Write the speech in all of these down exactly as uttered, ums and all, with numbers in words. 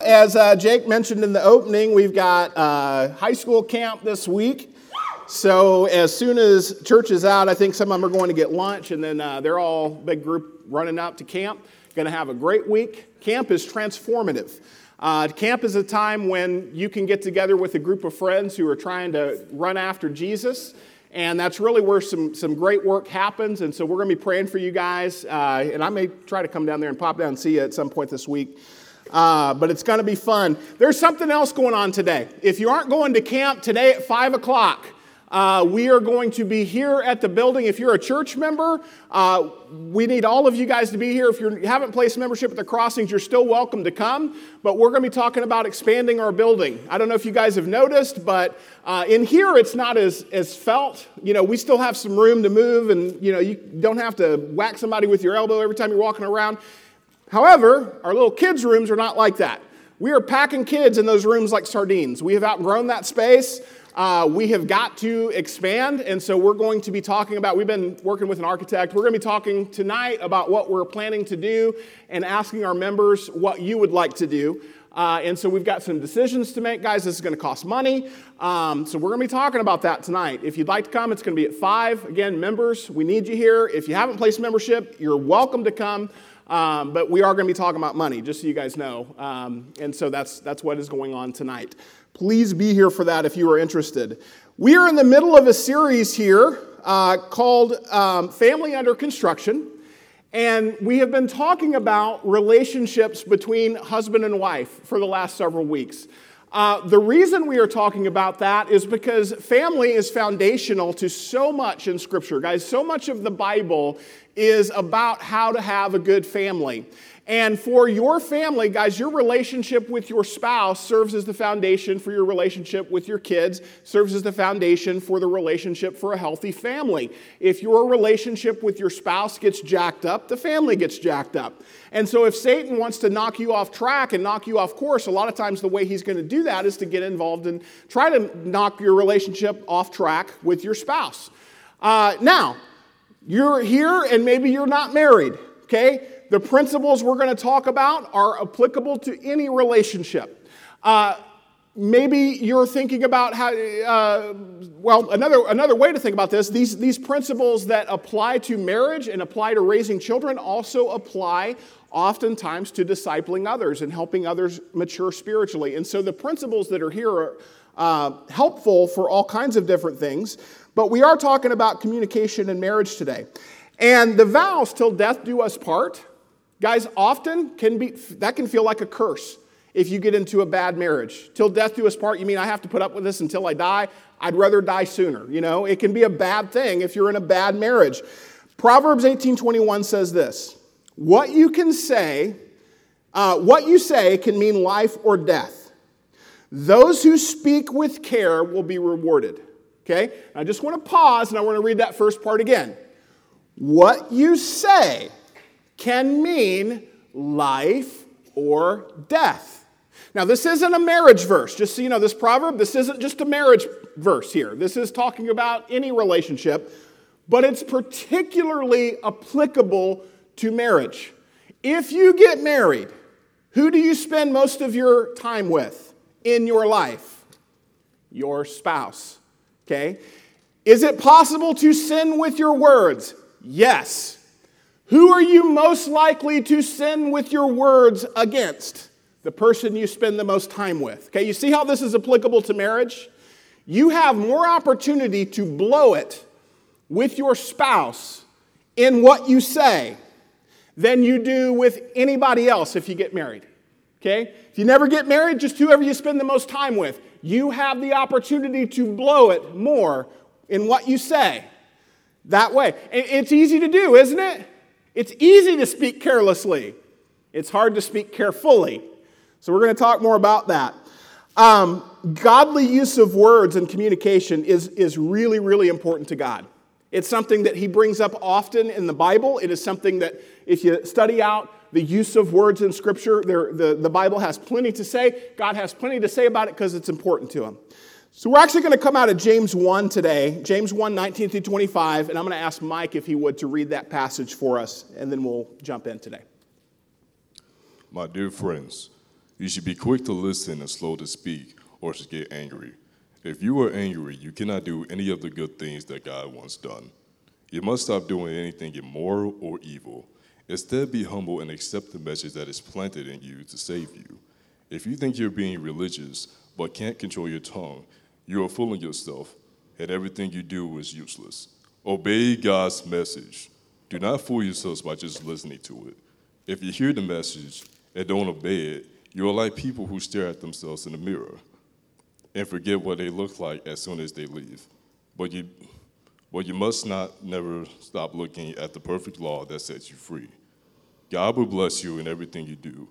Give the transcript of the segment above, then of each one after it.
as uh, Jake mentioned in the opening, we've got uh, high school camp this week. So as soon as church is out, I think some of them are going to get lunch, and then uh, they're all, big group, running out to camp. Going to have a great week. Camp is transformative. Uh, camp is a time when you can get together with a group of friends who are trying to run after Jesus. And that's really where some, some great work happens. And so we're going to be praying for you guys. Uh, and I may try to come down there and pop down and see you at some point this week. Uh, but it's going to be fun. There's something else going on today. If you aren't going to camp today at five o'clock, uh, we are going to be here at the building. If you're a church member, uh, we need all of you guys to be here. If you haven't placed membership at the Crossings, you're still welcome to come. But we're going to be talking about expanding our building. I don't know if you guys have noticed, but uh, in here it's not as, as felt. You know, we still have some room to move, and, you know, you don't have to whack somebody with your elbow every time you're walking around. However, our little kids' rooms are not like that. We are packing kids in those rooms like sardines. We have outgrown that space. Uh, we have got to expand, and so we're going to be talking about, we've been working with an architect, we're going to be talking tonight about what we're planning to do and asking our members what you would like to do. Uh, and so we've got some decisions to make, guys. This is going to cost money, um, so we're going to be talking about that tonight. If you'd like to come, it's going to be at five. Again, members, we need you here. If you haven't placed membership, you're welcome to come. Um, but we are going to be talking about money, just so you guys know. Um, and so that's that's what is going on tonight. Please be here for that if you are interested. We are in the middle of a series here uh, called um, Family Under Construction. And we have been talking about relationships between husband and wife for the last several weeks. Uh, the reason we are talking about that is because family is foundational to so much in Scripture. Guys, so much of the Bible is about how to have a good family. And for your family, guys, your relationship with your spouse serves as the foundation for your relationship with your kids, serves as the foundation for the relationship for a healthy family. If your relationship with your spouse gets jacked up, the family gets jacked up. And so if Satan wants to knock you off track and knock you off course, a lot of times the way he's going to do that is to get involved and try to knock your relationship off track with your spouse. Uh, now, you're here and maybe you're not married, okay? The principles we're going to talk about are applicable to any relationship. Uh, maybe you're thinking about how, uh, well, another another way to think about this, these, these principles that apply to marriage and apply to raising children also apply oftentimes to discipling others and helping others mature spiritually. And so the principles that are here are uh, helpful for all kinds of different things, but we are talking about communication and marriage today. And the vows, till death do us part, guys, often can be, that can feel like a curse if you get into a bad marriage. Till death do us part, you mean I have to put up with this until I die? I'd rather die sooner. You know, it can be a bad thing if you're in a bad marriage. Proverbs eighteen twenty-one says this, what you can say, uh, what you say can mean life or death. Those who speak with care will be rewarded. Okay? I just want to pause and I want to read that first part again. What you say can mean life or death. Now, this isn't a marriage verse. Just so you know, this proverb, this isn't just a marriage verse here. This is talking about any relationship, but it's particularly applicable to marriage. If you get married, who do you spend most of your time with in your life? Your spouse, okay? Is it possible to sin with your words? Yes. Who are you most likely to sin with your words against? The person you spend the most time with. Okay, you see how this is applicable to marriage? You have more opportunity to blow it with your spouse in what you say than you do with anybody else if you get married. Okay? If you never get married, just whoever you spend the most time with. You have the opportunity to blow it more in what you say. That way. It's easy to do, isn't it? It's easy to speak carelessly. It's hard to speak carefully. So we're going to talk more about that. Um, godly use of words and communication is, is really, really important to God. It's something that he brings up often in the Bible. It is something that if you study out the use of words in Scripture, there, the, the Bible has plenty to say. God has plenty to say about it because it's important to him. So we're actually going to come out of James one today, James one, nineteen through twenty-five, and I'm going to ask Mike if he would to read that passage for us, and then we'll jump in today. My dear friends, You should be quick to listen and slow to speak, or to get angry. If you are angry, you cannot do any of the good things that God wants done. You must stop doing anything immoral or evil. Instead, be humble and accept the message that is planted in you to save you. If you think you're being religious but can't control your tongue, you are fooling yourself, and everything you do is useless. Obey God's message. Do not fool yourselves by just listening to it. If you hear the message and don't obey it, you are like people who stare at themselves in the mirror and forget what they look like as soon as they leave. But you, but you must not never stop looking at the perfect law that sets you free. God will bless you in everything you do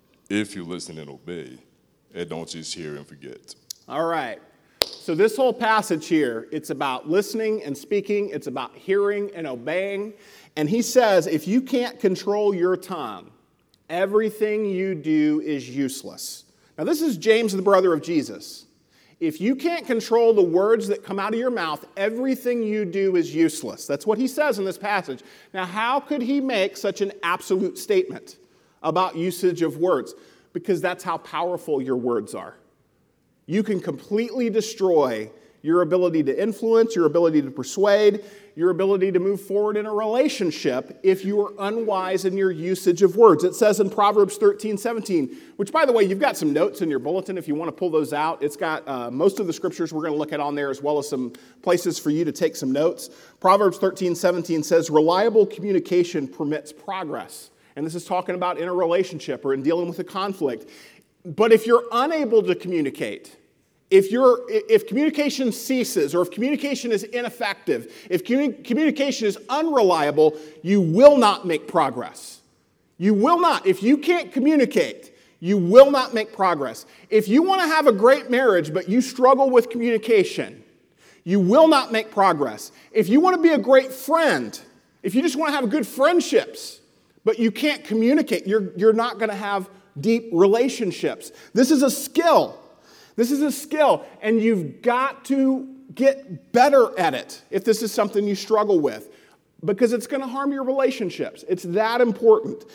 if you listen and obey, and don't just hear and forget. All right. So this whole passage here, it's about listening and speaking. It's about hearing and obeying. And he says, if you can't control your tongue, everything you do is useless. Now, this is James, the brother of Jesus. If you can't control the words that come out of your mouth, everything you do is useless. That's what he says in this passage. Now, how could he make such an absolute statement about usage of words? Because that's how powerful your words are. You can completely destroy your ability to influence, your ability to persuade, your ability to move forward in a relationship if you are unwise in your usage of words. It says in Proverbs thirteen seventeen, which, by the way, you've got some notes in your bulletin if you want to pull those out. It's got uh, most of the scriptures we're going to look at on there, as well as some places for you to take some notes. Proverbs thirteen seventeen says, reliable communication permits progress. And this is talking about in a relationship or in dealing with a conflict. But if you're unable to communicate, If, you're, if communication ceases, or if communication is ineffective, if communication is unreliable, you will not make progress. You will not. If you can't communicate, you will not make progress. If you want to have a great marriage, but you struggle with communication, you will not make progress. If you want to be a great friend, if you just want to have good friendships, but you can't communicate, you're, you're not going to have deep relationships. This is a skill. This is a skill, and you've got to get better at it if this is something you struggle with, because it's going to harm your relationships. It's that important.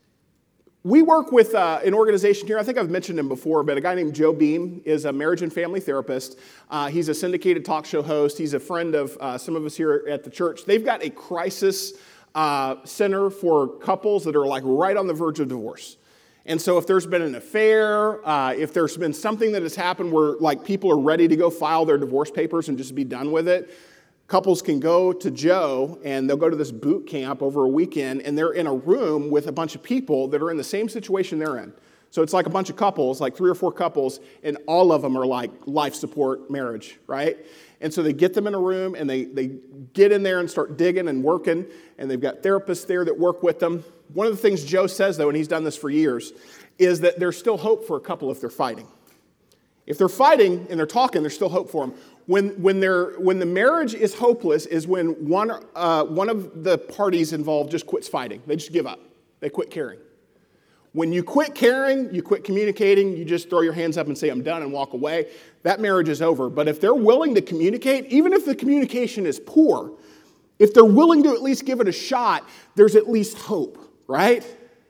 We work with uh, an organization here. I think I've mentioned him before, but a guy named Joe Beam is a marriage and family therapist. Uh, he's a syndicated talk show host. He's a friend of uh, some of us here at the church. They've got a crisis uh, center for couples that are like right on the verge of divorce. And so if there's been an affair, uh, if there's been something that has happened where like people are ready to go file their divorce papers and just be done with it, couples can go to Joe and they'll go to this boot camp over a weekend, and they're in a room with a bunch of people that are in the same situation they're in. So it's like a bunch of couples, like three or four couples, and all of them are like life support marriage, right? And so they get them in a room and they, they get in there and start digging and working, and they've got therapists there that work with them. One of the things Joe says, though, and he's done this for years, is that there's still hope for a couple if they're fighting. If they're fighting and they're talking, there's still hope for them. When, when, they're, when the marriage is hopeless is when one, uh, one of the parties involved just quits fighting. They just give up. They quit caring. When you quit caring, you quit communicating, you just throw your hands up and say, I'm done, and walk away, that marriage is over. But if they're willing to communicate, even if the communication is poor, if they're willing to at least give it a shot, there's at least hope, right?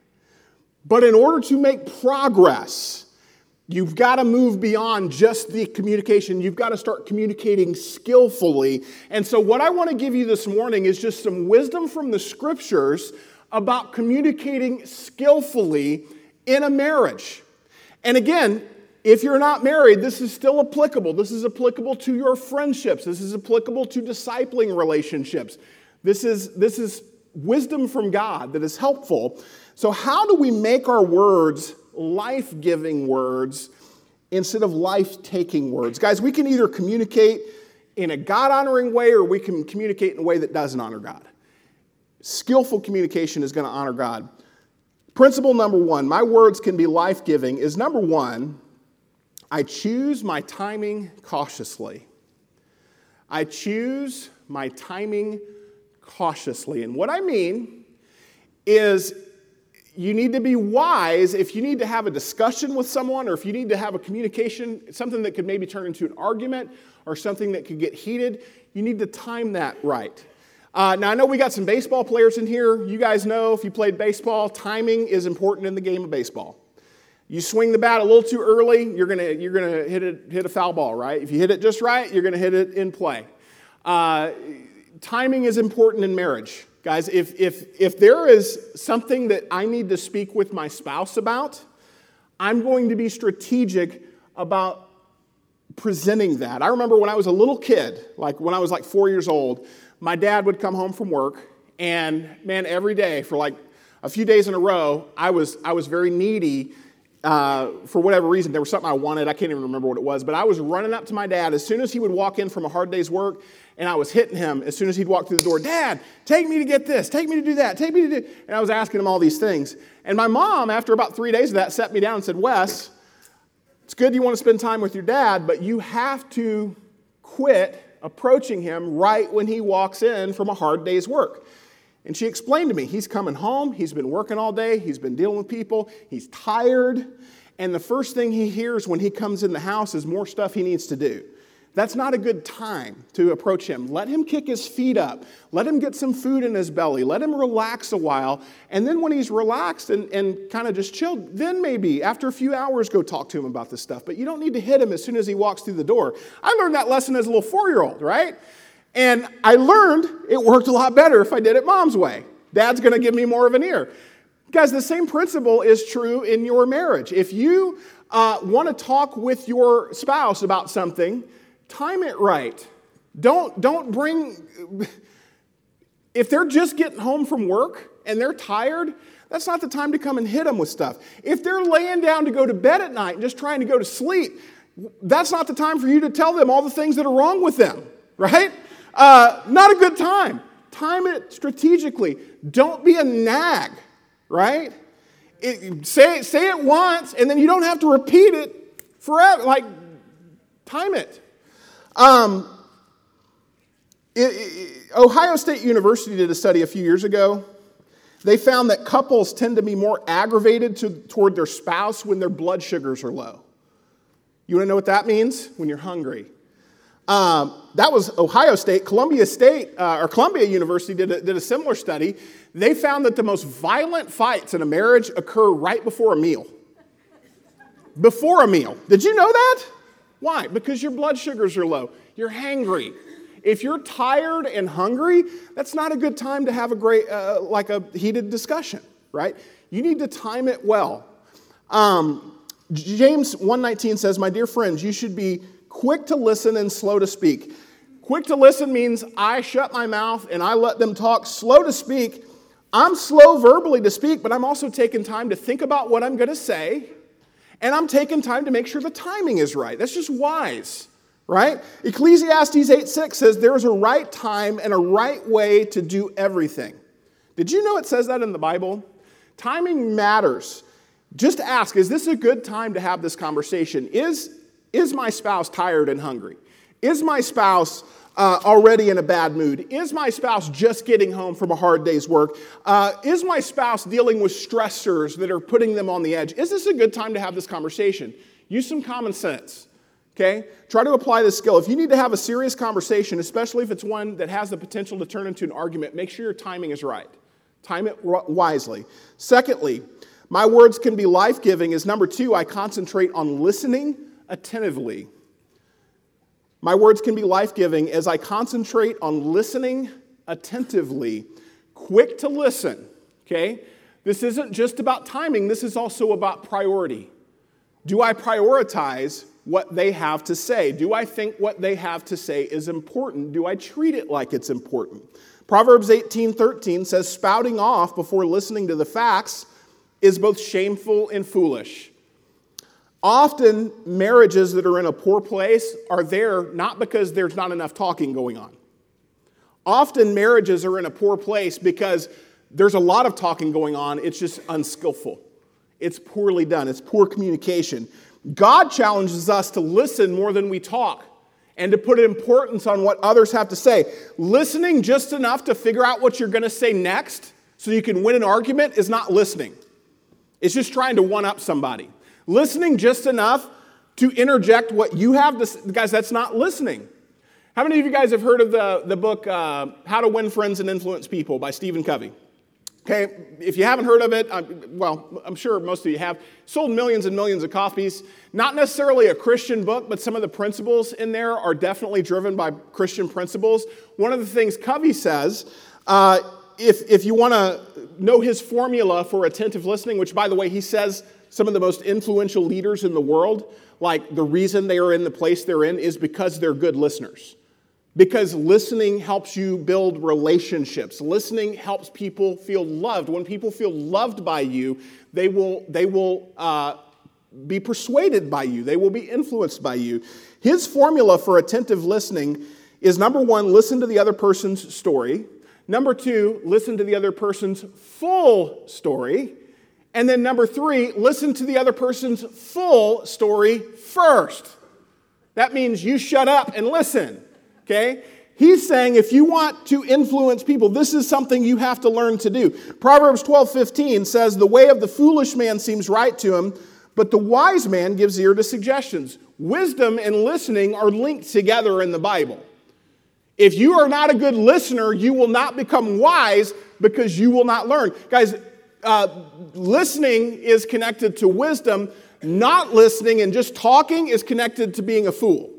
But in order to make progress, you've got to move beyond just the communication. You've got to start communicating skillfully. And so what I want to give you this morning is just some wisdom from the scriptures about communicating skillfully in a marriage. And again, if you're not married, this is still applicable. This is applicable to your friendships. This is applicable to discipling relationships. This is, this is wisdom from God that is helpful. So how do we make our words life-giving words instead of life-taking words? Guys, we can either communicate in a God-honoring way, or we can communicate in a way that doesn't honor God. Skillful communication is going to honor God. Principle number one, my words can be life-giving, is number one, I choose my timing cautiously. I choose my timing cautiously. And what I mean is you need to be wise if you need to have a discussion with someone, or if you need to have a communication, something that could maybe turn into an argument or something that could get heated. You need to time that right. Uh, now, I know we got some baseball players in here. You guys know if you played baseball, timing is important in the game of baseball. You swing the bat a little too early, you're gonna you're gonna hit it hit a foul ball, right? If you hit it just right, you're gonna hit it in play. Uh, timing is important in marriage, guys. If if if there is something that I need to speak with my spouse about, I'm going to be strategic about presenting that. I remember when I was a little kid, like when I was like four years old, my dad would come home from work, and man, every day for like a few days in a row, I was I was very needy. Uh, for whatever reason, there was something I wanted. I can't even remember what it was, but I was running up to my dad as soon as he would walk in from a hard day's work, and I was hitting him as soon as he'd walk through the door. Dad, take me to get this. Take me to do that. Take me to do... And I was asking him all these things. And my mom, after about three days of that, sat me down and said, Wes, it's good you want to spend time with your dad, but you have to quit approaching him right when he walks in from a hard day's work. And she explained to me, he's coming home, he's been working all day, he's been dealing with people, he's tired, and the first thing he hears when he comes in the house is more stuff he needs to do. That's not a good time to approach him. Let him kick his feet up. Let him get some food in his belly. Let him relax a while. And then when he's relaxed and, and kind of just chilled, then maybe after a few hours go talk to him about this stuff. But you don't need to hit him as soon as he walks through the door. I learned that lesson as a little four-year-old, right? And I learned it worked a lot better if I did it Mom's way. Dad's going to give me more of an ear. Guys, the same principle is true in your marriage. If you uh, want to talk with your spouse about something, time it right. Don't, don't bring... If they're just getting home from work and they're tired, that's not the time to come and hit them with stuff. If they're laying down to go to bed at night and just trying to go to sleep, that's not the time for you to tell them all the things that are wrong with them, right? Uh, not a good time. Time it strategically. Don't be a nag, right? It, say, say it once, and then you don't have to repeat it forever. Like, time it. Um, it, it. Ohio State University did a study a few years ago. They found that couples tend to be more aggravated to, toward their spouse when their blood sugars are low. You want to know what that means? When you're hungry. Um, that was Ohio State. Columbia State, uh, or Columbia University did a, did a similar study. They found that the most violent fights in a marriage occur right before a meal. Before a meal. Did you know that? Why? Because your blood sugars are low. You're hangry. If you're tired and hungry, that's not a good time to have a great, uh, like a heated discussion, right? You need to time it well. Um, James one nineteen says, my dear friends, you should be quick to listen and slow to speak. Quick to listen means I shut my mouth and I let them talk. Slow to speak, I'm slow verbally to speak, but I'm also taking time to think about what I'm going to say, and I'm taking time to make sure the timing is right. That's just wise, right? Ecclesiastes eight six says there's a right time and a right way to do everything. Did you know it says that in the Bible? Timing matters. Just ask, is this a good time to have this conversation? Is Is my spouse tired and hungry? Is my spouse uh, already in a bad mood? Is my spouse just getting home from a hard day's work? Uh, is my spouse dealing with stressors that are putting them on the edge? Is this a good time to have this conversation? Use some common sense, okay? Try to apply this skill. If you need to have a serious conversation, especially if it's one that has the potential to turn into an argument, make sure your timing is right. Time it wisely. Secondly, my words can be life-giving is number two, I concentrate on listening attentively. My words can be life-giving as I concentrate on listening attentively. Quick to listen, okay? This isn't just about timing. This is also about priority. Do I prioritize what they have to say? Do I think what they have to say is important? Do I treat it like it's important? Proverbs eighteen thirteen says, spouting off before listening to the facts is both shameful and foolish. Often, marriages that are in a poor place are there not because there's not enough talking going on. Often, marriages are in a poor place because there's a lot of talking going on. It's just unskillful. It's poorly done. It's poor communication. God challenges us to listen more than we talk and to put importance on what others have to say. Listening just enough to figure out what you're going to say next so you can win an argument is not listening. It's just trying to one-up somebody. Listening just enough to interject what you have to say. Guys, that's not listening. How many of you guys have heard of the, the book, uh, How to Win Friends and Influence People by Stephen Covey? Okay, if you haven't heard of it, I'm, well, I'm sure most of you have. Sold millions and millions of copies. Not necessarily a Christian book, but some of the principles in there are definitely driven by Christian principles. One of the things Covey says, uh, if, if you want to know his formula for attentive listening, which, by the way, he says some of the most influential leaders in the world, like the reason they are in the place they're in is because they're good listeners. Because listening helps you build relationships. Listening helps people feel loved. When people feel loved by you, they will, they will uh, be persuaded by you. They will be influenced by you. His formula for attentive listening is, number one, listen to the other person's story. Number two, listen to the other person's full story. And then number three, listen to the other person's full story first. That means you shut up and listen. Okay? He's saying if you want to influence people, this is something you have to learn to do. Proverbs twelve fifteen says, the way of the foolish man seems right to him, but the wise man gives ear to suggestions. Wisdom and listening are linked together in the Bible. If you are not a good listener, you will not become wise because you will not learn. Guys, uh, listening is connected to wisdom. Not listening and just talking is connected to being a fool.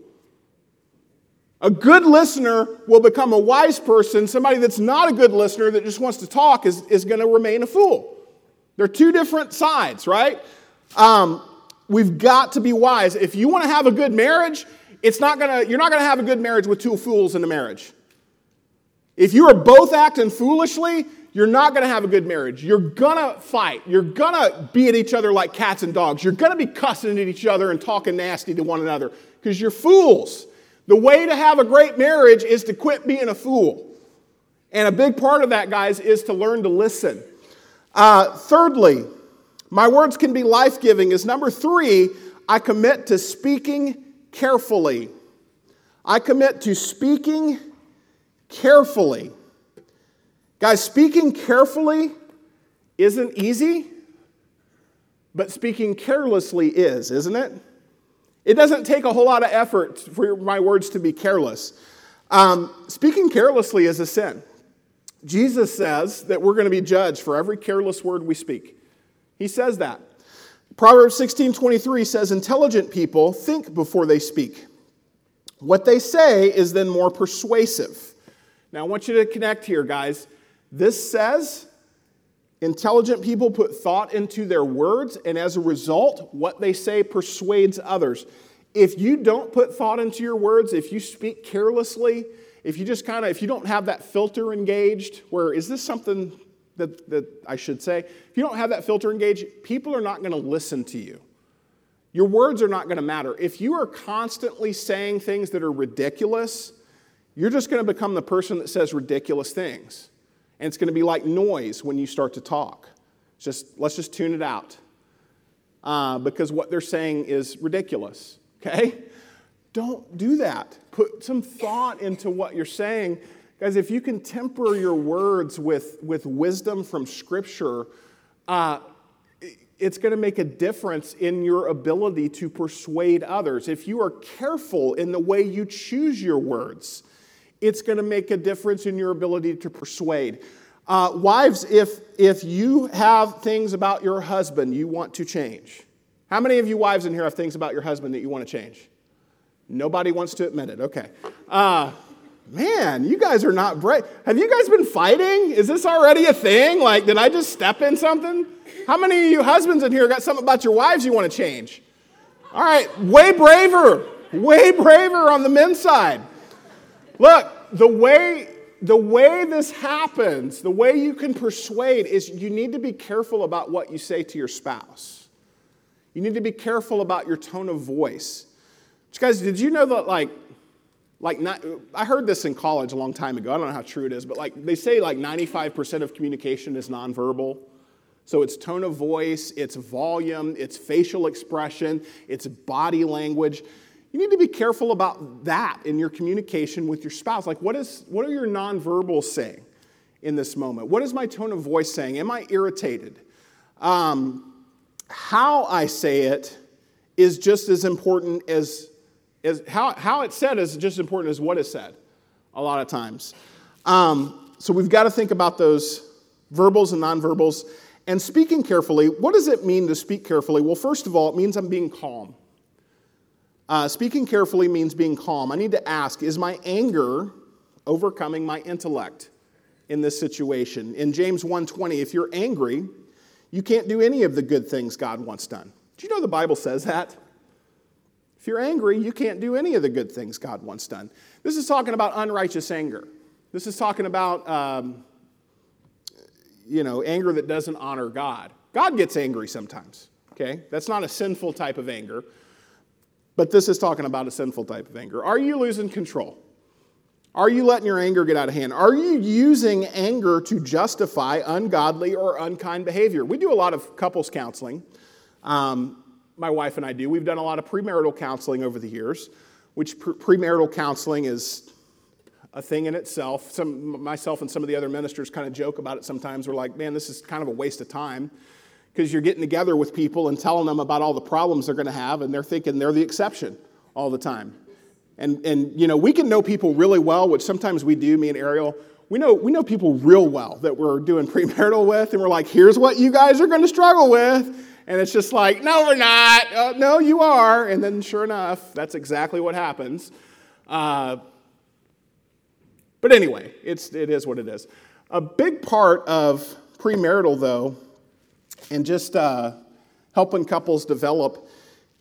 A good listener will become a wise person. Somebody that's not a good listener that just wants to talk is, is going to remain a fool. They're two different sides, right? Um, we've got to be wise. If you want to have a good marriage, it's not gonna, you're not going to have a good marriage with two fools in a marriage. If you are both acting foolishly, you're not going to have a good marriage. You're going to fight. You're going to be at each other like cats and dogs. You're going to be cussing at each other and talking nasty to one another because you're fools. The way to have a great marriage is to quit being a fool. And a big part of that, guys, is to learn to listen. Uh, thirdly, my words can be life-giving is number three, I commit to speaking carefully. I commit to speaking carefully. Guys, speaking carefully isn't easy, but speaking carelessly is, isn't it? It doesn't take a whole lot of effort for my words to be careless. Um, speaking carelessly is a sin. Jesus says that we're going to be judged for every careless word we speak. He says that. Proverbs sixteen twenty-three says, intelligent people think before they speak. What they say is then more persuasive. Now, I want you to connect here, guys. This says intelligent people put thought into their words, and as a result, what they say persuades others. If you don't put thought into your words, if you speak carelessly, if you just kind of, if you don't have that filter engaged, where is this something that, that I should say? If you don't have that filter engaged, people are not going to listen to you. Your words are not going to matter. If you are constantly saying things that are ridiculous, you're just going to become the person that says ridiculous things. And it's going to be like noise when you start to talk. Just let's just tune it out. Uh, because what they're saying is ridiculous. Okay? Don't do that. Put some thought into what you're saying. Guys, if you can temper your words with, with wisdom from Scripture, uh, it's going to make a difference in your ability to persuade others. If you are careful in the way you choose your words, it's going to make a difference in your ability to persuade. Uh, wives, if, if you have things about your husband you want to change, how many of you wives in here have things about your husband that you want to change? Nobody wants to admit it. Okay. Uh, man, you guys are not brave. Have you guys been fighting? Is this already a thing? Like, did I just step in something? How many of you husbands in here got something about your wives you want to change? All right, way braver. Way braver on the men's side. Look, the way, the way this happens, the way you can persuade is you need to be careful about what you say to your spouse. You need to be careful about your tone of voice. But guys, did you know that like, like not, I heard this in college a long time ago. I don't know how true it is, but like they say like ninety-five percent of communication is nonverbal. So it's tone of voice, it's volume, it's facial expression, it's body language. You need to be careful about that in your communication with your spouse. Like, what is, what are your nonverbals saying in this moment? What is my tone of voice saying? Am I irritated? Um, how I say it is just as important as, as how, how it's said is just as important as what is said a lot of times. Um, so we've got to think about those, verbals and nonverbals. And speaking carefully, what does it mean to speak carefully? Well, first of all, it means I'm being calm. Uh, speaking carefully means being calm. I need to ask, is my anger overcoming my intellect in this situation? In James one twenty, if you're angry, you can't do any of the good things God wants done. Do you know the Bible says that? If you're angry, you can't do any of the good things God wants done. This is talking about unrighteous anger. This is talking about, um, you know, anger that doesn't honor God. God gets angry sometimes, okay? That's not a sinful type of anger. But this is talking about a sinful type of anger. Are you losing control? Are you letting your anger get out of hand? Are you using anger to justify ungodly or unkind behavior? We do a lot of couples counseling. Um, my wife and I do. We've done a lot of premarital counseling over the years, which pre- premarital counseling is a thing in itself. Some, myself and some of the other ministers kind of joke about it sometimes. We're like, man, this is kind of a waste of time. Because you're getting together with people and telling them about all the problems they're going to have, and they're thinking they're the exception all the time. And, and you know, we can know people really well, which sometimes we do, me and Ariel. We know, we know people real well that we're doing premarital with, and we're like, here's what you guys are going to struggle with. And it's just like, no, we're not. Uh, no, you are. And then sure enough, that's exactly what happens. Uh, but anyway, it's, it is what it is. A big part of premarital, though, and just uh, helping couples develop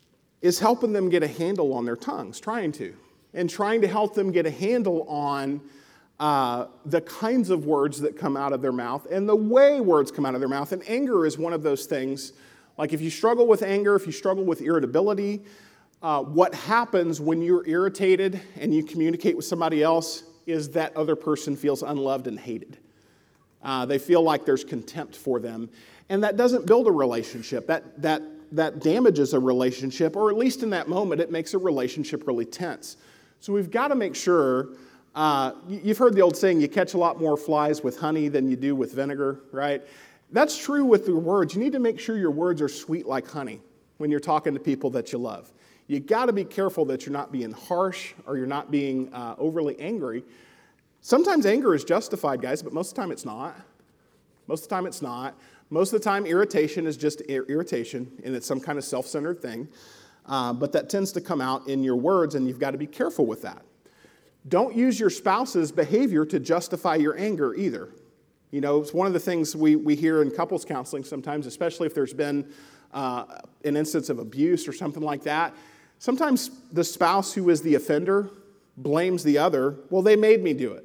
is helping them get a handle on their tongues, trying to. And trying to help them get a handle on uh, the kinds of words that come out of their mouth and the way words come out of their mouth. And anger is one of those things. Like if you struggle with anger, if you struggle with irritability, uh, what happens when you're irritated and you communicate with somebody else is that other person feels unloved and hated. Uh, they feel like there's contempt for them. And that doesn't build a relationship. That, that, that damages a relationship, or at least in that moment, it makes a relationship really tense. So we've got to make sure, uh, you've heard the old saying, you catch a lot more flies with honey than you do with vinegar, right? That's true with your words. You need to make sure your words are sweet like honey when you're talking to people that you love. You got to be careful that you're not being harsh or you're not being uh, overly angry. Sometimes anger is justified, guys, but most of the time it's not. Most of the time it's not. Most of the time, irritation is just irritation, and it's some kind of self-centered thing. Uh, but that tends to come out in your words, and you've got to be careful with that. Don't use your spouse's behavior to justify your anger either. You know, it's one of the things we, we hear in couples counseling sometimes, especially if there's been uh, an instance of abuse or something like that. Sometimes the spouse who is the offender blames the other. Well, they made me do it.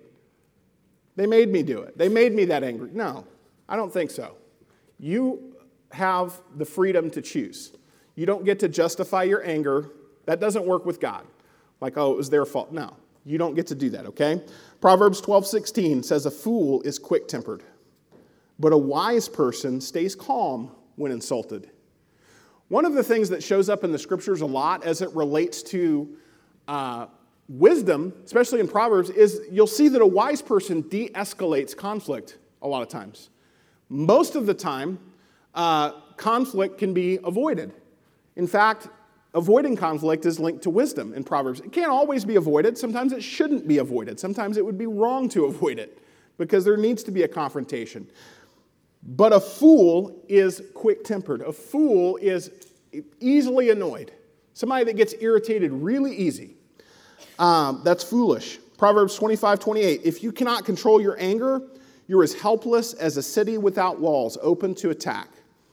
They made me do it. They made me that angry. No, I don't think so. You have the freedom to choose. You don't get to justify your anger. That doesn't work with God. Like, oh, it was their fault. No, you don't get to do that, okay? Proverbs twelve sixteen says, a fool is quick-tempered, but a wise person stays calm when insulted. One of the things that shows up in the scriptures a lot as it relates to uh, wisdom, especially in Proverbs, is you'll see that a wise person de-escalates conflict a lot of times. Most of the time, uh, conflict can be avoided. In fact, avoiding conflict is linked to wisdom in Proverbs. It can't always be avoided. Sometimes it shouldn't be avoided. Sometimes it would be wrong to avoid it because there needs to be a confrontation. But a fool is quick-tempered. A fool is easily annoyed. Somebody that gets irritated really easy. Um, that's foolish. Proverbs twenty-five twenty-eight. If you cannot control your anger, you're as helpless as a city without walls, open to attack.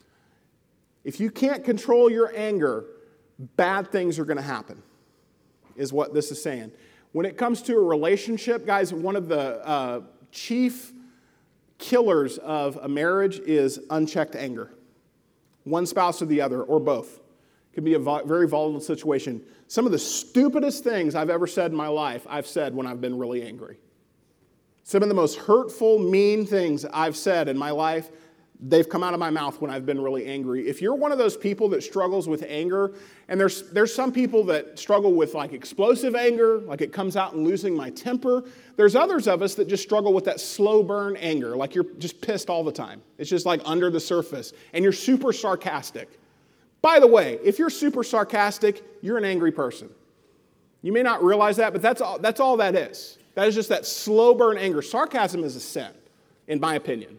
If you can't control your anger, bad things are going to happen, is what this is saying. When it comes to a relationship, guys, one of the uh, chief killers of a marriage is unchecked anger. One spouse or the other, or both. It can be a vo- very volatile situation. Some of the stupidest things I've ever said in my life, I've said when I've been really angry. Some of the most hurtful, mean things I've said in my life, they've come out of my mouth when I've been really angry. If you're one of those people that struggles with anger, and there's there's some people that struggle with like explosive anger, like it comes out in losing my temper. There's others of us that just struggle with that slow burn anger, like you're just pissed all the time. It's just like under the surface, and you're super sarcastic. By the way, if you're super sarcastic, you're an angry person. You may not realize that, but that's all, that's all that is. That is just that slow burn anger. Sarcasm is a sin, in my opinion.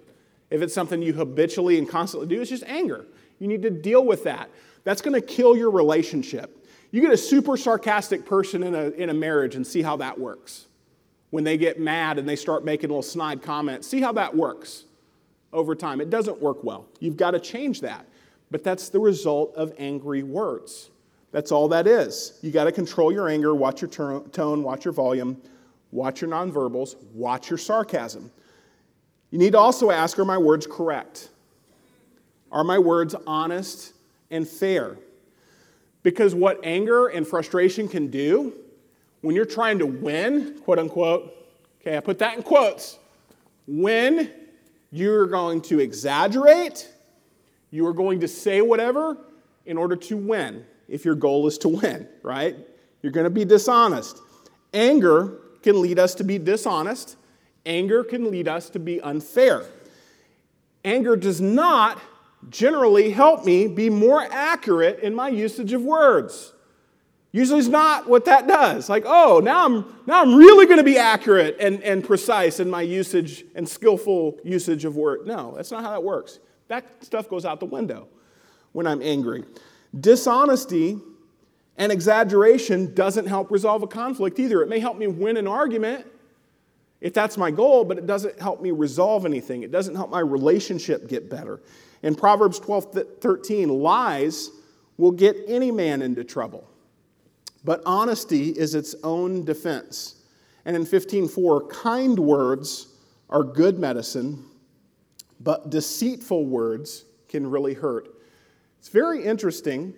If it's something you habitually and constantly do, it's just anger. You need to deal with that. That's going to kill your relationship. You get a super sarcastic person in a, in a marriage and see how that works. When they get mad and they start making little snide comments, see how that works over time. It doesn't work well. You've got to change that. But that's the result of angry words. That's all that is. You got to control your anger, watch your ter- tone, watch your volume, watch your nonverbals, watch your sarcasm. You need to also ask, are my words correct? Are my words honest and fair? Because what anger and frustration can do when you're trying to win, quote unquote, okay, I put that in quotes, when you're going to exaggerate, you are going to say whatever in order to win, if your goal is to win, right? You're going to be dishonest. Anger can lead us to be dishonest. Anger can lead us to be unfair. Anger does not generally help me be more accurate in my usage of words. Usually it's not what that does. Like, oh, now I'm now I'm really going to be accurate and, and precise in my usage and skillful usage of words. No, that's not how that works. That stuff goes out the window when I'm angry. Dishonesty and exaggeration doesn't help resolve a conflict either. It may help me win an argument if that's my goal, but it doesn't help me resolve anything. It doesn't help my relationship get better. In Proverbs twelve thirteen, lies will get any man into trouble, but honesty is its own defense. And in fifteen four, kind words are good medicine, but deceitful words can really hurt. It's very interesting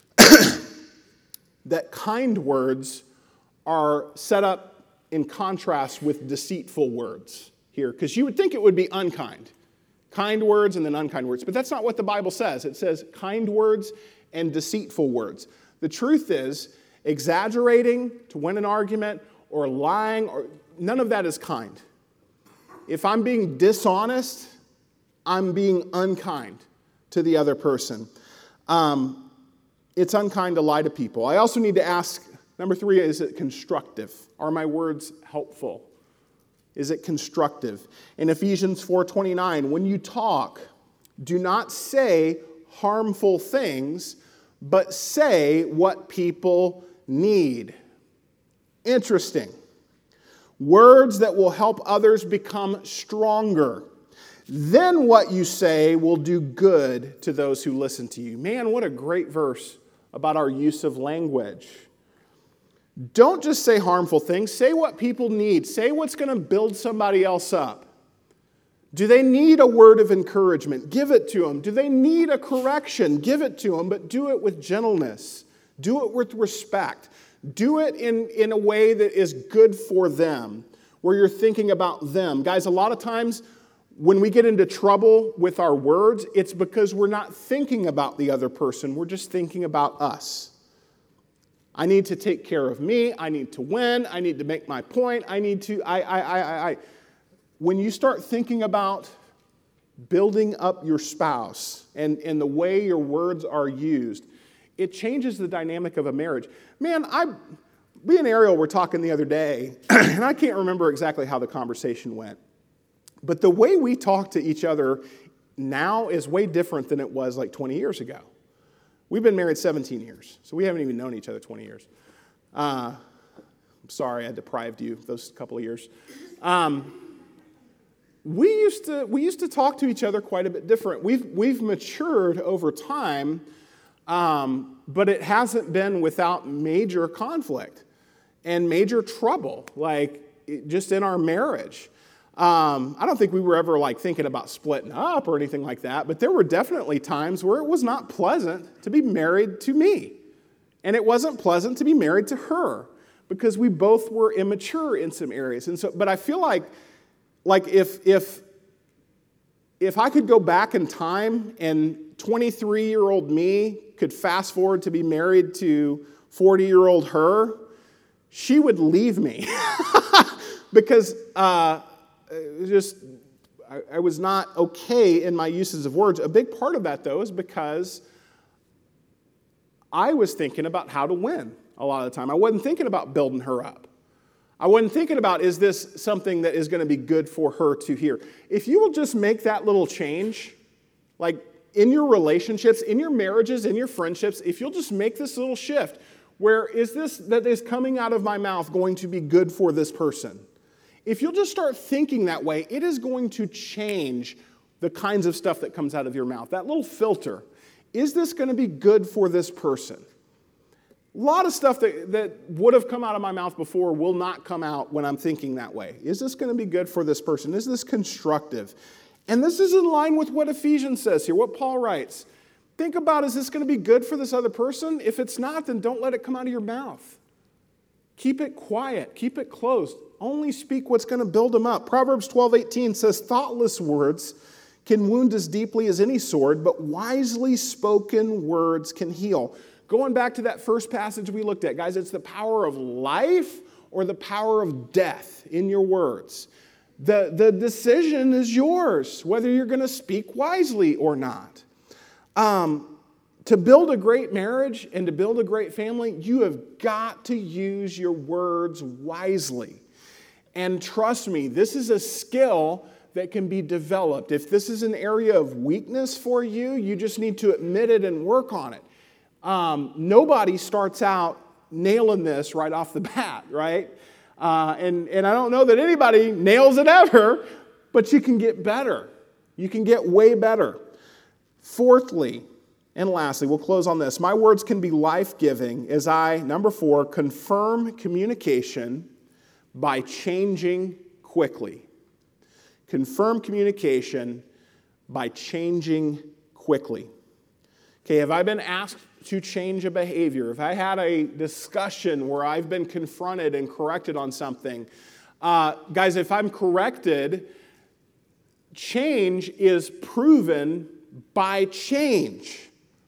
that kind words are set up in contrast with deceitful words here, because you would think it would be unkind. Kind words and then unkind words. But that's not what the Bible says. It says kind words and deceitful words. The truth is, exaggerating to win an argument or lying, or none of that is kind. If I'm being dishonest, I'm being unkind to the other person. Um, it's unkind to lie to people. I also need to ask, number three, is it constructive? Are my words helpful? Is it constructive? In Ephesians four twenty-nine, when you talk, do not say harmful things, but say what people need. Interesting. Words that will help others become stronger. Then what you say will do good to those who listen to you. Man, what a great verse about our use of language. Don't just say harmful things. Say what people need. Say what's going to build somebody else up. Do they need a word of encouragement? Give it to them. Do they need a correction? Give it to them, but do it with gentleness. Do it with respect. Do it in, in a way that is good for them, where you're thinking about them. Guys, a lot of times when we get into trouble with our words, it's because we're not thinking about the other person. We're just thinking about us. I need to take care of me. I need to win. I need to make my point. I need to, I, I, I, I. When you start thinking about building up your spouse and, and the way your words are used, it changes the dynamic of a marriage. Man, I, me and Ariel were talking the other day, and I can't remember exactly how the conversation went. But the way we talk to each other now is way different than it was like twenty years ago. We've been married seventeen years, so we haven't even known each other twenty years. Uh, I'm sorry I deprived you of those couple of years. Um, we used to we used to talk to each other quite a bit different. We've we've matured over time, um, but it hasn't been without major conflict and major trouble, like just in our marriage. Um, I don't think we were ever like thinking about splitting up or anything like that, but there were definitely times where it was not pleasant to be married to me. And it wasn't pleasant to be married to her because we both were immature in some areas. And so, but I feel like, like if, if, if I could go back in time and twenty-three-year-old me could fast forward to be married to forty-year-old her, she would leave me because, uh, just I, I was not okay in my uses of words. A big part of that, though, is because I was thinking about how to win a lot of the time. I wasn't thinking about building her up. I wasn't thinking about, is this something that is going to be good for her to hear? If you will just make that little change, like in your relationships, in your marriages, in your friendships, if you'll just make this little shift, where is this that is coming out of my mouth going to be good for this person? If you'll just start thinking that way, it is going to change the kinds of stuff that comes out of your mouth. That little filter. Is this going to be good for this person? A lot of stuff that, that would have come out of my mouth before will not come out when I'm thinking that way. Is this going to be good for this person? Is this constructive? And this is in line with what Ephesians says here, what Paul writes. Think about, is this going to be good for this other person? If it's not, then don't let it come out of your mouth. Keep it quiet. Keep it closed. Only speak what's going to build them up. Proverbs twelve eighteen says, thoughtless words can wound as deeply as any sword, but wisely spoken words can heal. Going back to that first passage we looked at, guys, it's the power of life or the power of death in your words. The, the decision is yours, whether you're going to speak wisely or not. Um, to build a great marriage and to build a great family, you have got to use your words wisely. And trust me, this is a skill that can be developed. If this is an area of weakness for you, you just need to admit it and work on it. Um, nobody starts out nailing this right off the bat, right? Uh, and, and I don't know that anybody nails it ever, but you can get better. You can get way better. Fourthly, and lastly, we'll close on this. My words can be life-giving as I, number four, confirm communication by changing quickly. Confirm communication by changing quickly. Okay, have I been asked to change a behavior? If I had a discussion where I've been confronted and corrected on something, uh, guys, if I'm corrected, change is proven by change.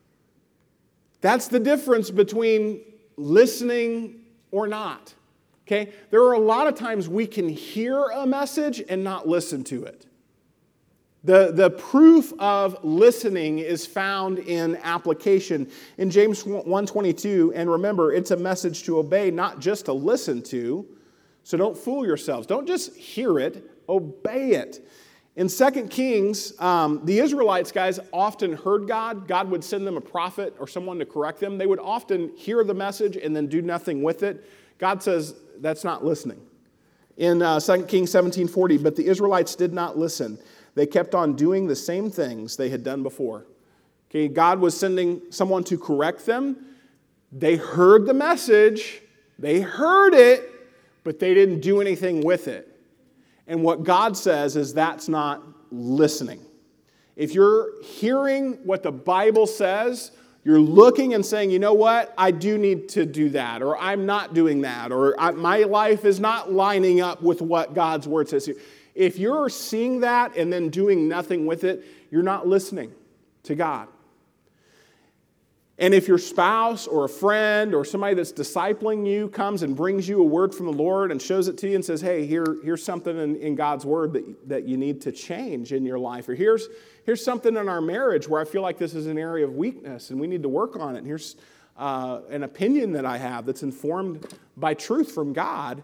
That's the difference between listening or not. Okay? There are a lot of times we can hear a message and not listen to it. The, the proof of listening is found in application. In James one twenty-two, and remember, it's a message to obey, not just to listen to. So don't fool yourselves. Don't just hear it, obey it. In Second Kings, um, the Israelites, guys, often heard God. God would send them a prophet or someone to correct them. They would often hear the message and then do nothing with it. God says, that's not listening. In uh, Second Kings seventeen forty, but the Israelites did not listen. They kept on doing the same things they had done before. Okay, God was sending someone to correct them. They heard the message. They heard it, but they didn't do anything with it. And what God says is that's not listening. If you're hearing what the Bible says, you're looking and saying, you know what, I do need to do that, or I'm not doing that, or I, my life is not lining up with what God's word says here. If you're seeing that and then doing nothing with it, you're not listening to God. And if your spouse or a friend or somebody that's discipling you comes and brings you a word from the Lord and shows it to you and says, hey, here, here's something in, in God's word that, that you need to change in your life. Or here's, here's something in our marriage where I feel like this is an area of weakness and we need to work on it. And here's uh, an opinion that I have that's informed by truth from God.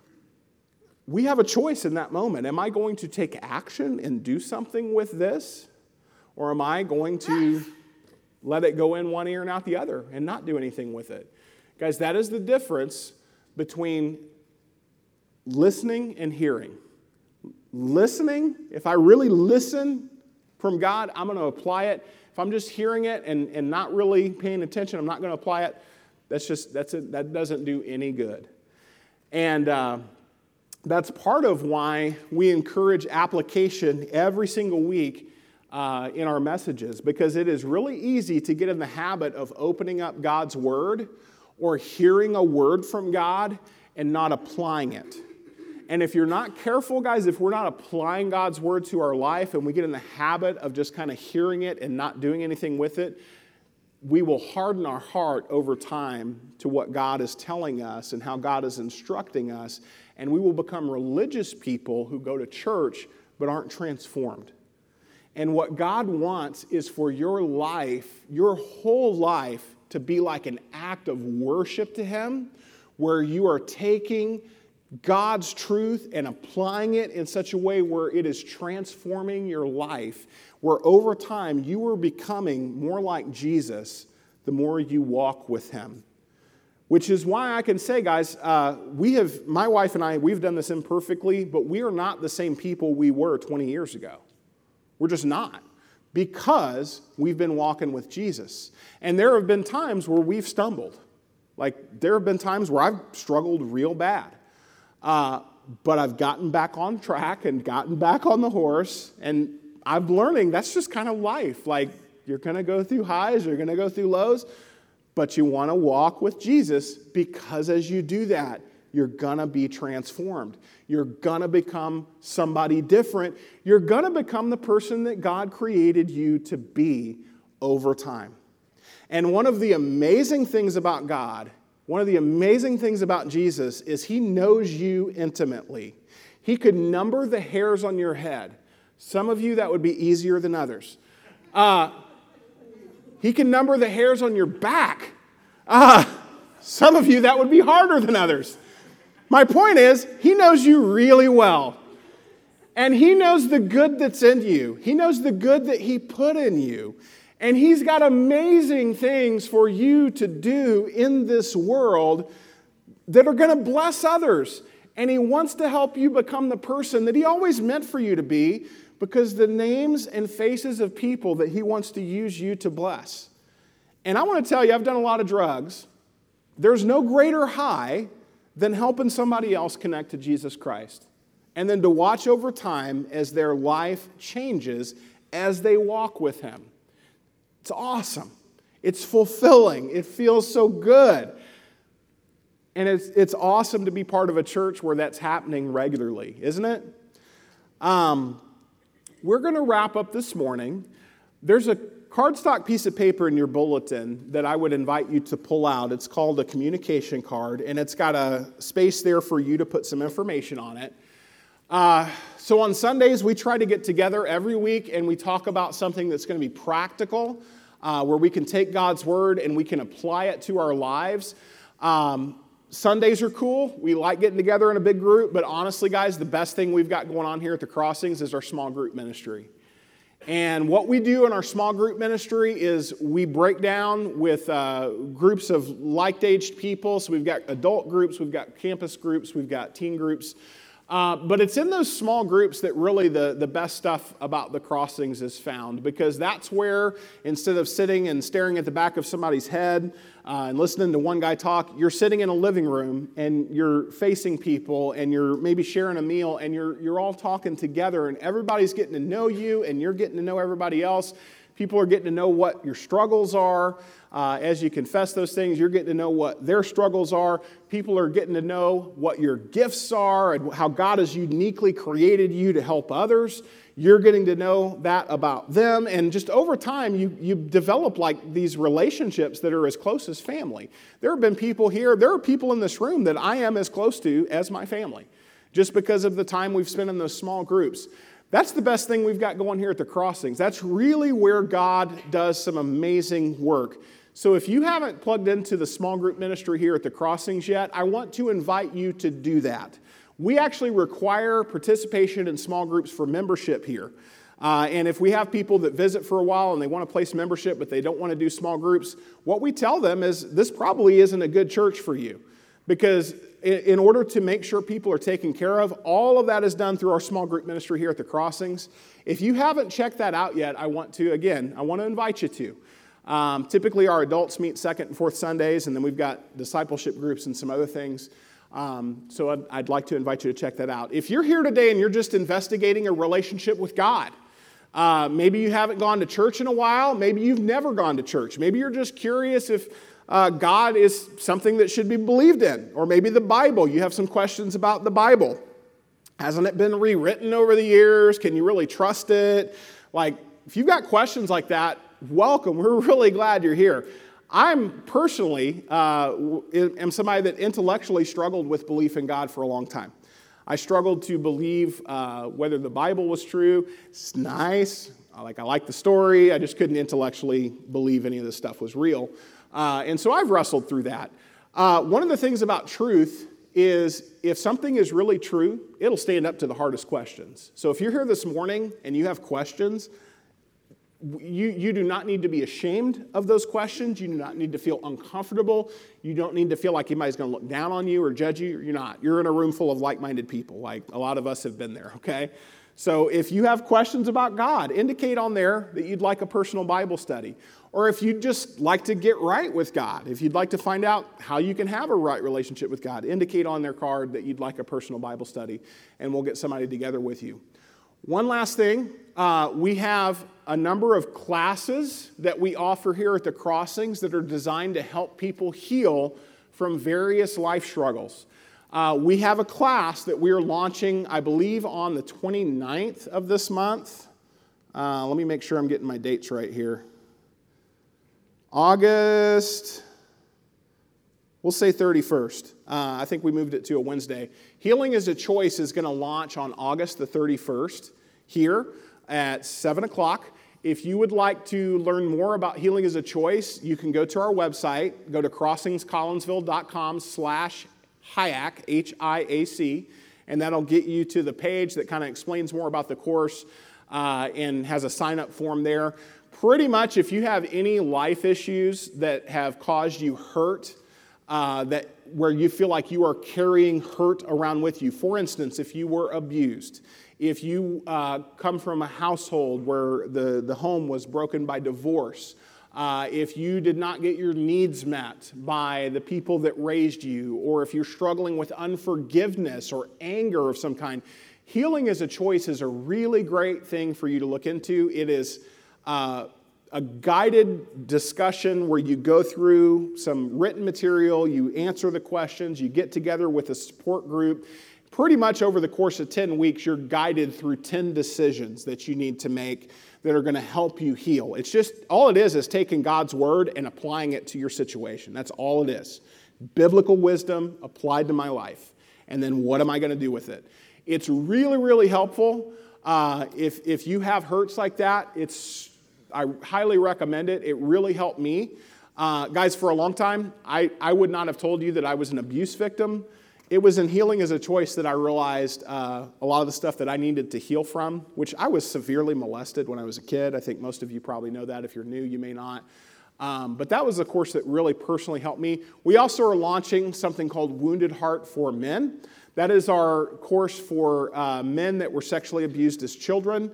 We have a choice in that moment. Am I going to take action and do something with this? Or am I going to let it go in one ear and out the other and not do anything with it? Guys, that is the difference between listening and hearing. Listening, if I really listen from God, I'm going to apply it. If I'm just hearing it and, and not really paying attention, I'm not going to apply it. That's just, that's it. That doesn't do any good. And uh, that's part of why we encourage application every single week Uh, in our messages, because it is really easy to get in the habit of opening up God's word or hearing a word from God and not applying it. And if you're not careful, guys, if we're not applying God's word to our life and we get in the habit of just kind of hearing it and not doing anything with it, we will harden our heart over time to what God is telling us and how God is instructing us, and we will become religious people who go to church but aren't transformed. And what God wants is for your life, your whole life, to be like an act of worship to Him, where you are taking God's truth and applying it in such a way where it is transforming your life, where over time you are becoming more like Jesus the more you walk with him. Which is why I can say, guys, uh, we have, my wife and I, we've done this imperfectly, but we are not the same people we were twenty years ago. We're just not, because we've been walking with Jesus. And there have been times where we've stumbled. Like, there have been times where I've struggled real bad. Uh, but I've gotten back on track and gotten back on the horse, and I'm learning that's just kind of life. Like, you're going to go through highs, you're going to go through lows, but you want to walk with Jesus, because as you do that, you're going to be transformed. You're going to become somebody different. You're going to become the person that God created you to be over time. And one of the amazing things about God, one of the amazing things about Jesus is he knows you intimately. He could number the hairs on your head. Some of you, that would be easier than others. Uh, he can number the hairs on your back. Uh, some of you, that would be harder than others. My point is, he knows you really well. And he knows the good that's in you. He knows the good that he put in you. And he's got amazing things for you to do in this world that are going to bless others. And he wants to help you become the person that he always meant for you to be, because the names and faces of people that he wants to use you to bless. And I want to tell you, I've done a lot of drugs. There's no greater high than helping somebody else connect to Jesus Christ. And then to watch over time as their life changes as they walk with him. It's awesome. It's fulfilling. It feels so good. And it's, it's awesome to be part of a church where that's happening regularly, isn't it? Um, we're going to wrap up this morning. There's a cardstock piece of paper in your bulletin that I would invite you to pull out. It's called a communication card, and it's got a space there for you to put some information on it. Uh, so on Sundays, we try to get together every week, and we talk about something that's going to be practical, uh, where we can take God's word and we can apply it to our lives. Um, Sundays are cool. We like getting together in a big group, but honestly, guys, the best thing we've got going on here at the Crossings is our small group ministry. And what we do in our small group ministry is we break down with uh, groups of like-aged people. So we've got adult groups, we've got campus groups, we've got teen groups. Uh, but it's in those small groups that really the, the best stuff about the Crossings is found, because that's where, instead of sitting and staring at the back of somebody's head uh, and listening to one guy talk, you're sitting in a living room and you're facing people and you're maybe sharing a meal and you're, you're all talking together, and everybody's getting to know you and you're getting to know everybody else. People are getting to know what your struggles are. Uh, as you confess those things, you're getting to know what their struggles are. People are getting to know what your gifts are and how God has uniquely created you to help others. You're getting to know that about them. And just over time, you, you develop like these relationships that are as close as family. There have been people here, there are people in this room that I am as close to as my family, just because of the time we've spent in those small groups. That's the best thing we've got going here at the Crossings. That's really where God does some amazing work. So if you haven't plugged into the small group ministry here at the Crossings yet, I want to invite you to do that. We actually require participation in small groups for membership here. Uh, and if we have people that visit for a while and they want to place membership but they don't want to do small groups, what we tell them is this probably isn't a good church for you. Because in order to make sure people are taken care of, all of that is done through our small group ministry here at the Crossings. If you haven't checked that out yet, I want to, again, I want to invite you to. Um, typically, our adults meet second and fourth Sundays, and then we've got discipleship groups and some other things. Um, so I'd, I'd like to invite you to check that out. If you're here today and you're just investigating a relationship with God, uh, maybe you haven't gone to church in a while, maybe you've never gone to church, maybe you're just curious if uh, God is something that should be believed in, or maybe the Bible, you have some questions about the Bible. Hasn't it been rewritten over the years? Can you really trust it? Like, if you've got questions like that, welcome. We're really glad you're here. I'm personally uh, am somebody that intellectually struggled with belief in God for a long time. I struggled to believe uh, whether the Bible was true. It's nice. I like, I like the story. I just couldn't intellectually believe any of this stuff was real. Uh, and so I've wrestled through that. Uh, one of the things about truth is if something is really true, it'll stand up to the hardest questions. So if you're here this morning and you have questions, you, you do not need to be ashamed of those questions. You do not need to feel uncomfortable. You don't need to feel like anybody's going to look down on you or judge you. You're not. You're in a room full of like-minded people, like a lot of us have been there, okay? So if you have questions about God, indicate on there that you'd like a personal Bible study. Or if you'd just like to get right with God, if you'd like to find out how you can have a right relationship with God, indicate on their card that you'd like a personal Bible study, and we'll get somebody together with you. One last thing, uh, we have a number of classes that we offer here at the Crossings that are designed to help people heal from various life struggles. Uh, we have a class that we are launching, I believe, on the twenty-ninth of this month. Uh, let me make sure I'm getting my dates right here. August, we'll say thirty-first. Uh, I think we moved it to a Wednesday. Healing is a Choice is going to launch on August the thirty-first here at seven o'clock. If you would like to learn more about Healing is a Choice, you can go to our website, go to crossingscollinsville.com slash HIAC, H I A C, and that'll get you to the page that kind of explains more about the course uh, and has a sign-up form there. Pretty much if you have any life issues that have caused you hurt, uh, that where you feel like you are carrying hurt around with you. For instance, if you were abused, if you uh, come from a household where the, the home was broken by divorce, uh, if you did not get your needs met by the people that raised you, or if you're struggling with unforgiveness or anger of some kind, Healing is a Choice is a really great thing for you to look into. It is uh, a guided discussion where you go through some written material, you answer the questions, you get together with a support group. Pretty much over the course of ten weeks, you're guided through ten decisions that you need to make that are going to help you heal. It's just, all it is is taking God's word and applying it to your situation. That's all it is. Biblical wisdom applied to my life. And then what am I going to do with it? It's really, really helpful. Uh, if, if you have hurts like that, it's I highly recommend it. It really helped me. Uh, guys, for a long time, I, I would not have told you that I was an abuse victim. It was in Healing is a Choice that I realized uh, a lot of the stuff that I needed to heal from, which I was severely molested when I was a kid. I think most of you probably know that. If you're new, you may not. Um, but that was a course that really personally helped me. We also are launching something called Wounded Heart for Men. That is our course for uh, men that were sexually abused as children.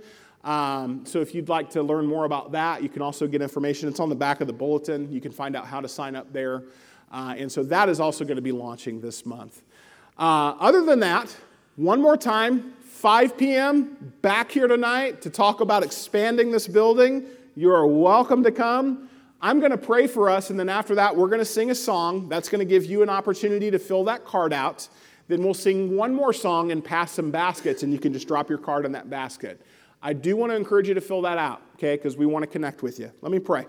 Um, so if you'd like to learn more about that, you can also get information. It's on the back of the bulletin. You can find out how to sign up there. Uh, and so that is also going to be launching this month. Uh, other than that, one more time, five p.m., back here tonight to talk about expanding this building. You are welcome to come. I'm going to pray for us, and then after that, we're going to sing a song. That's going to give you an opportunity to fill that card out. Then we'll sing one more song and pass some baskets, and you can just drop your card in that basket. I do want to encourage you to fill that out, okay, because we want to connect with you. Let me pray.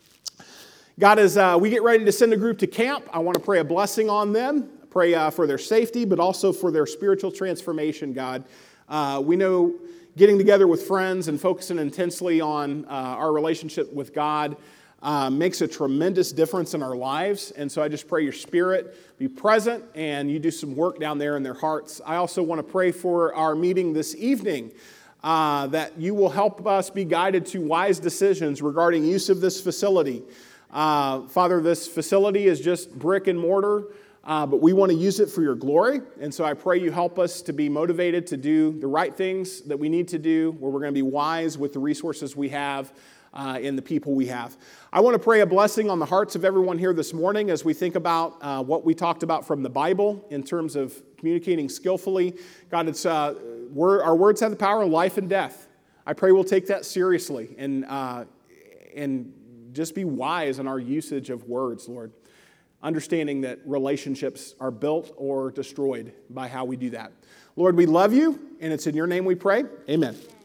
God, as uh, we get ready to send a group to camp, I want to pray a blessing on them. Pray uh, for their safety, but also for their spiritual transformation, God. Uh, we know getting together with friends and focusing intensely on uh, our relationship with God uh, makes a tremendous difference in our lives. And so I just pray your Spirit be present and you do some work down there in their hearts. I also want to pray for our meeting this evening, uh, that you will help us be guided to wise decisions regarding use of this facility. Uh, Father, this facility is just brick and mortar. Uh, but we want to use it for your glory, and so I pray you help us to be motivated to do the right things that we need to do, where we're going to be wise with the resources we have uh, and the people we have. I want to pray a blessing on the hearts of everyone here this morning as we think about uh, what we talked about from the Bible in terms of communicating skillfully. God, it's uh, we're, our words have the power of life and death. I pray we'll take that seriously and uh, and just be wise in our usage of words, Lord. Understanding that relationships are built or destroyed by how we do that. Lord, we love you, and it's in your name we pray. Amen.